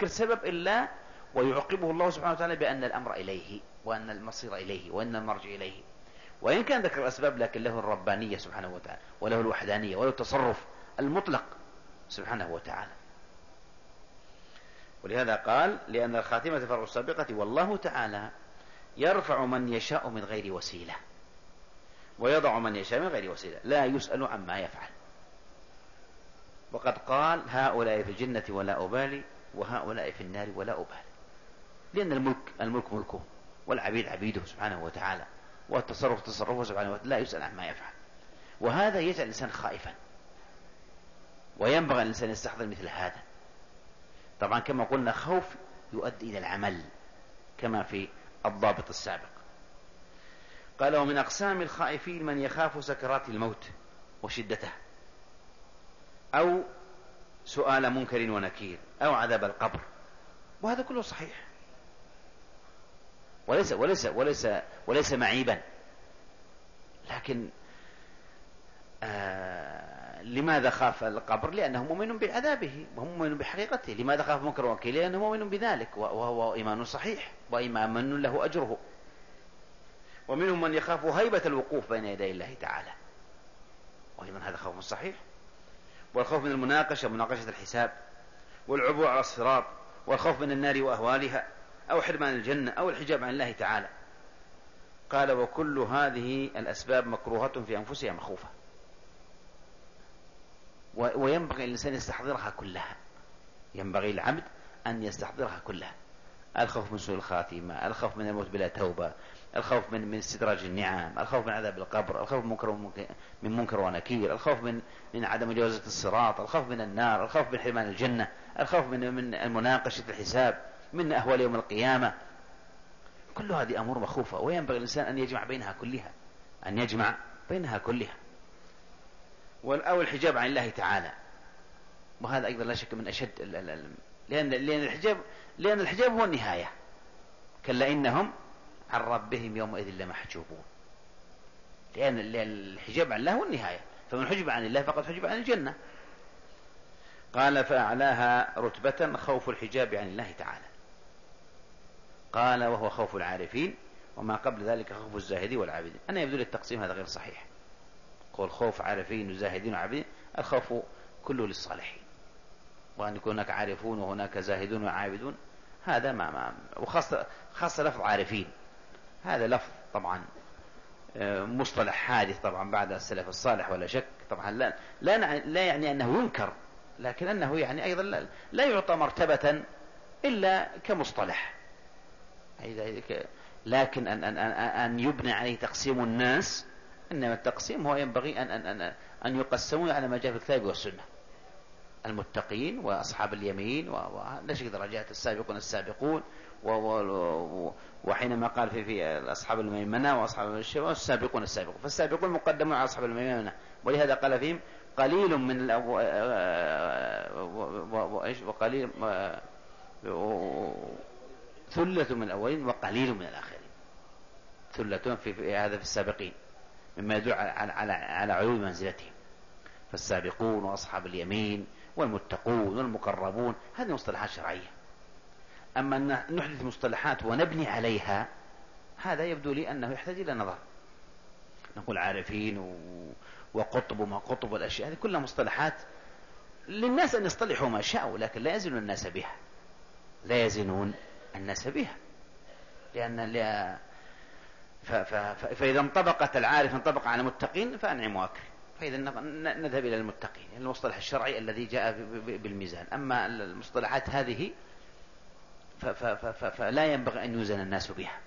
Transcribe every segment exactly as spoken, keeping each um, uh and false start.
يذكر سبب إلا ويعقبه الله سبحانه وتعالى بأن الأمر إليه وأن المصير إليه وأن المرجع إليه. وإن كان ذكر الأسباب لكن له الربانية سبحانه وتعالى وله الوحدانية وله التصرف المطلق سبحانه وتعالى. ولهذا قال لأن الخاتمة فرع السابقة والله تعالى يرفع من يشاء من غير وسيلة ويضع من يشاء من غير وسيلة لا يسأل عما يفعل. وقد قال هؤلاء في الجنة ولا أبالي وهؤلاء في النار ولا أبالي، لأن الملك الملك ملكه والعبيد عبيده سبحانه وتعالى والتصرف تصرفه سبحانه وتعالى لا يسأل عما يفعل. وهذا يجعل الإنسان خائفا، وينبغي الإنسان يستحضر مثل هذا. طبعا كما قلنا خوف يؤدي إلى العمل كما في الضابط السابق. قال ومن أقسام الخائفين من يخاف سكرات الموت وشدته أو سؤال منكر ونكير أو عذاب القبر، وهذا كله صحيح وليس وليس وليس وليس معيبا. لكن آه لماذا خاف القبر؟ لأنه مؤمن بعذابه وهم مؤمن بحقيقته. لماذا خاف منكر ونكير؟ لأنه مؤمن بذلك وهو إيمان صحيح وإيمان له أجره. ومنهم من يخاف هيبة الوقوف بين يدي الله تعالى، وأيضا هذا خوف صحيح. والخوف من المناقشة مناقشة الحساب والعبور على الصراط، والخوف من النار وأهوالها أو حرمان الجنة أو الحجاب عن الله تعالى. قال وكل هذه الأسباب مكروهة في أنفسها مخوفة، وينبغي الإنسان يستحضرها كلها. ينبغي العبد أن يستحضرها كلها: الخوف من سوء الخاتمة، الخوف من الموت بلا توبة، الخوف من من استدراج النعم، الخوف من عذاب القبر، الخوف من منكر من منكر ونكير، الخوف من من عدم مجاوزة الصراط، الخوف من النار، الخوف من حرمان الجنة، الخوف من من مناقشة الحساب، من أهوال يوم القيامة. كل هذه أمور مخوفة، وينبغي الإنسان أن يجمع بينها كلها، أن يجمع بينها كلها. أو الحجاب عن الله تعالى، وهذا أيضا لا شك من أشد، لأن لأن الحجاب لأن الحجاب هو النهاية. كلا إنهم عن ربهم يومئذ لمحجوبون، لأن الحجاب عن الله هو النهاية، فمن حجب عن الله فقد حجب عن الجنة. قال فأعلاها رتبة خوف الحجاب عن الله تعالى. قال وهو خوف العارفين، وما قبل ذلك خوف الزاهدين والعابدين. أنا يبدو لي التقسيم هذا غير صحيح. قول خوف عارفين وزاهدين وعابدين، الخوف كله للصالحين، وأن يكون هناك عارفون وهناك زاهدون وعابدون هذا ما ما وخاصة خاصة لفظ عارفين، هذا لفظ طبعا مصطلح حادث طبعا بعد السلف الصالح ولا شك. طبعا لا لا, لا يعني أنه ينكر، لكن أنه يعني أيضا لا, لا يعطى مرتبة إلا كمصطلح. لكن أن, أن, أن يبنى عليه تقسيم الناس، إنما التقسيم هو ينبغي أن, أن, أن, أن يقسموا على ما جاء في الكتاب والسنة: المتقين وأصحاب اليمين، ولا شك درجات السابقون السابقون، وحينما قال في في أصحاب الميمنة وأصحاب الشمال والسابقون السابقون، فالسابقون مقدمون على أصحاب الميمنة، ولهذا قال فيهم قليل من الأو... وقليل ثلة من الأولين وقليل من الآخرين. ثلة في, في هذا في السابقين مما يدل على على على علو منزلتهم. فالسابقون وأصحاب اليمين والمتقون والمقربون هذه مصطلحات شرعية. أما أن نحدث مصطلحات ونبني عليها هذا يبدو لي أنه يحتاج إلى نظر. نقول عارفين و... وقطب وما قطب والأشياء هذه كلها مصطلحات للناس أن يصطلحوا ما شاءوا، لكن لا يزنون الناس بها، لا يزنون الناس بها، لأن لا... ف... ف... ف... فإذا انطبقت العارف انطبق على المتقين فأنعم وأكرم، فإذا نذهب إلى المتقين، المصطلح الشرعي الذي جاء بالميزان. أما المصطلحات هذه ف... ف... ف... فلا ينبغي أن يوزن الناس بها.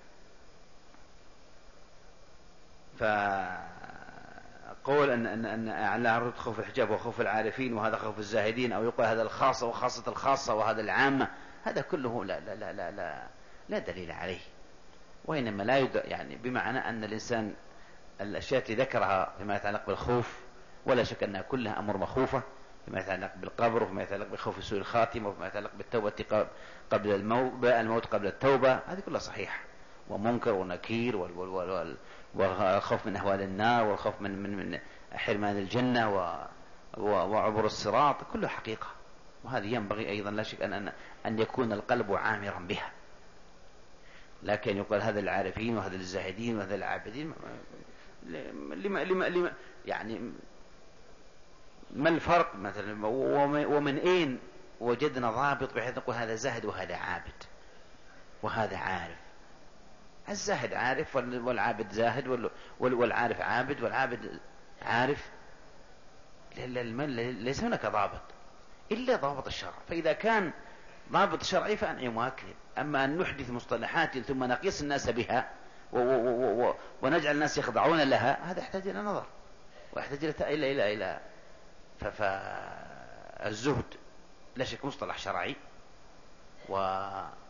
فقول أن أن أن أعلى خوف الحجاب وخوف العارفين، وهذا خوف الزاهدين، أو يقول هذا الخاصة وخاصة الخاصة وهذا العامة، هذا كله لا لا لا لا لا, لا دليل عليه. وإنما لا يد... يعني بمعنى أن الإنسان الأشياء التي ذكرها فيما يتعلق بالخوف ولا شك أنها كلها أمر مخوفة، فيما يتعلق بالقبر، وفيما يتعلق بخوف سوء الخاتمة، وفيما يتعلق بالتوبة قبل الموت، الموت قبل التوبة، هذه كلها صحيحة. ومنكر ونكير والخوف من أهوال النار، والخوف من من من حرمان الجنة وعبور الصراط، كله حقيقة وهذه ينبغي أيضا لا شك أن أن يكون القلب عامرا بها. لكن يقول هذا العارفين وهذا الزاهدين وهذا العابدين، لما لما لما يعني ما الفرق مثلا؟ ومن أين وجدنا ضابط بحيث نقول هذا زاهد وهذا عابد وهذا عارف؟ الزاهد عارف والعابد زاهد، والعارف عابد والعابد عارف. ليس هناك ضابط إلا ضابط الشرع. فإذا كان ضابط شرعي فأنعم واكرم. أما أن نحدث مصطلحات ثم نقيس الناس بها و و و ونجعل الناس يخضعون لها، هذا يحتاج إلى نظر ويحتاج إلى إلى إلى فالزهد لا شك مصطلح شرعي و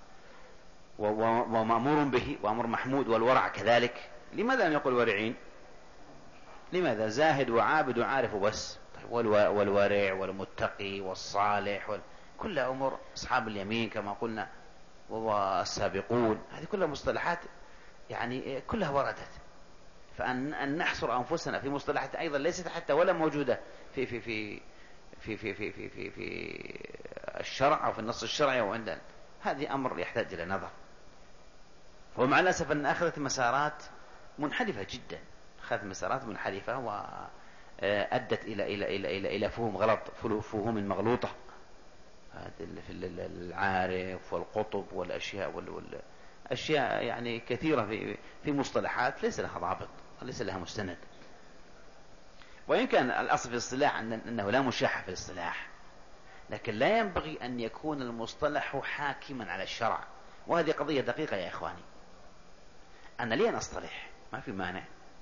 ومأمور به وأمر محمود، والورع كذلك. لماذا لم يقل ورعين؟ لماذا؟ زاهد وعابد وعارف بس. والورع والمتقي والصالح وال... كلها أمور أصحاب اليمين كما قلنا، والسابقون، هذه كلها مصطلحات يعني كلها وردت. فأن أن نحصر أنفسنا في مصطلحات أيضا ليست حتى ولا موجودة في في في في في في في, في, في الشرع أو في النص الشرعي أو عندنا، هذه أمر يحتاج إلى نظر. ومع الأسف أن أخذت مسارات منحرفة جدا، أخذت مسارات منحرفة وأدت إلى إلى إلى إلى إلى فهم غلط، فهم مغلوطة في العارف والقطب والأشياء والأشياء يعني كثيرة في في مصطلحات ليس لها ضابط وليس لها مستند. وإن كان الأصل في الاصطلاح أنه لا مشاحة في الاصطلاح، لكن لا ينبغي أن يكون المصطلح حاكما على الشرع. وهذه قضية دقيقة يا إخواني. أنا لي أن أصطلح ما في مانع،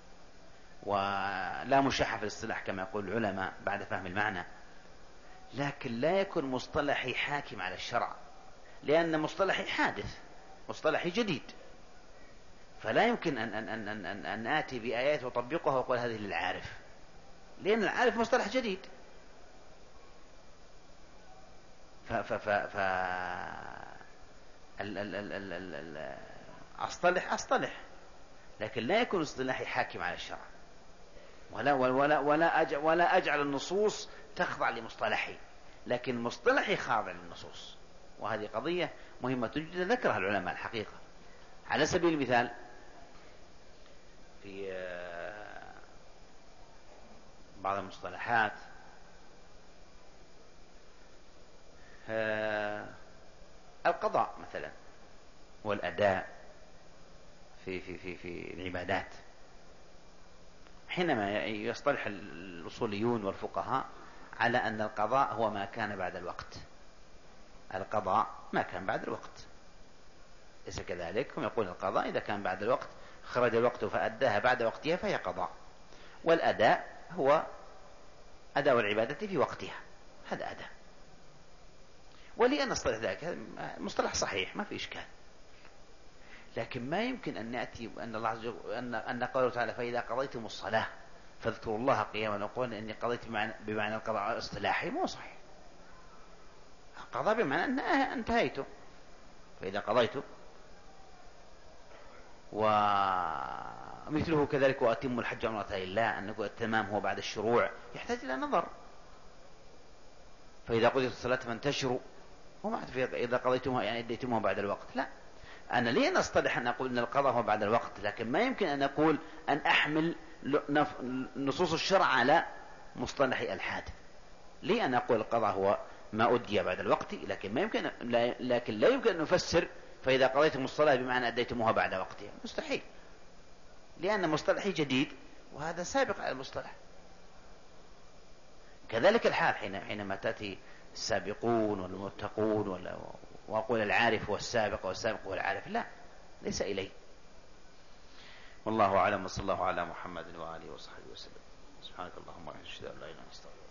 ولا مشاحة في الاصطلاح كما يقول العلماء بعد فهم المعنى، لكن لا يكون مصطلحي حاكم على الشرع، لأن مصطلحي حادث، مصطلحي جديد، فلا يمكن أن, أن, أن, أن, أن, أن آتي بآيات وطبقها وأقول هذه للعارف، لأن العارف مصطلح جديد. ف ف ف ف ال ال ال ال ال ال أصطلح أصطلح لكن لا يكون اصطلاحي حاكم على الشرع، ولا ولا ولا أجعل, ولا أجعل النصوص تخضع لمصطلحي، لكن مصطلحي خاضع للنصوص. وهذه قضية مهمة جدا ذكرها العلماء الحقيقة. على سبيل المثال في بعض المصطلحات القضاء مثلا والأداء في في في في العبادات، حينما يصطلح الأصوليون والفقهاء على أن القضاء هو ما كان بعد الوقت، القضاء ما كان بعد الوقت، ليس كذلك؟ هم يقول القضاء إذا كان بعد الوقت خرج الوقت فأداها بعد وقتها فهي قضاء، والأداء هو أداء العبادة في وقتها، هذا أداء. ولأن نصطلح ذلك مصطلح صحيح ما في إشكال، لكن ما يمكن أن نأتي أن الله عز وجل أن أن قوله تعالى فإذا قضيتم الصلاة فاذكروا الله قياما وقعودا إني قضيت بمعنى القضاء الاصطلاحي، مو صحيح. القضاء بمعنى أن انتهيت، فإذا قضيت. ومثله كذلك وأتم الحج والعمرة لله، أن نقول التمام هو بعد الشروع يحتاج إلى نظر. فإذا قضيت الصلاة فانتشروا، وما إذا قضيتموها يعني اديتموها بعد الوقت، لا. أنا ليه نصطلح أن أقول أن القضاء هو بعد الوقت، لكن ما يمكن أن أقول أن أحمل نصوص الشرع على مصطلحي الحادث. ليه أن أقول القضاء هو ما أدي بعد الوقت، لكن ما يمكن لكن لا يمكن أن نفسر فإذا قضيتم الصلاة بمعنى أديتموها بعد وقتها، مستحيل، لأن مصطلحي جديد وهذا سابق على المصطلح. كذلك الحال حينما تأتي السابقون والمتقون ولا وأقول العارف والسابق والسابق والعارف، لا، ليس إليه. والله أعلم، وصلى الله على محمد وآله وصحبه وسلم. سبحانك اللهم وبحمدك أشهد أن لا إله إلا أنت أستغفرك.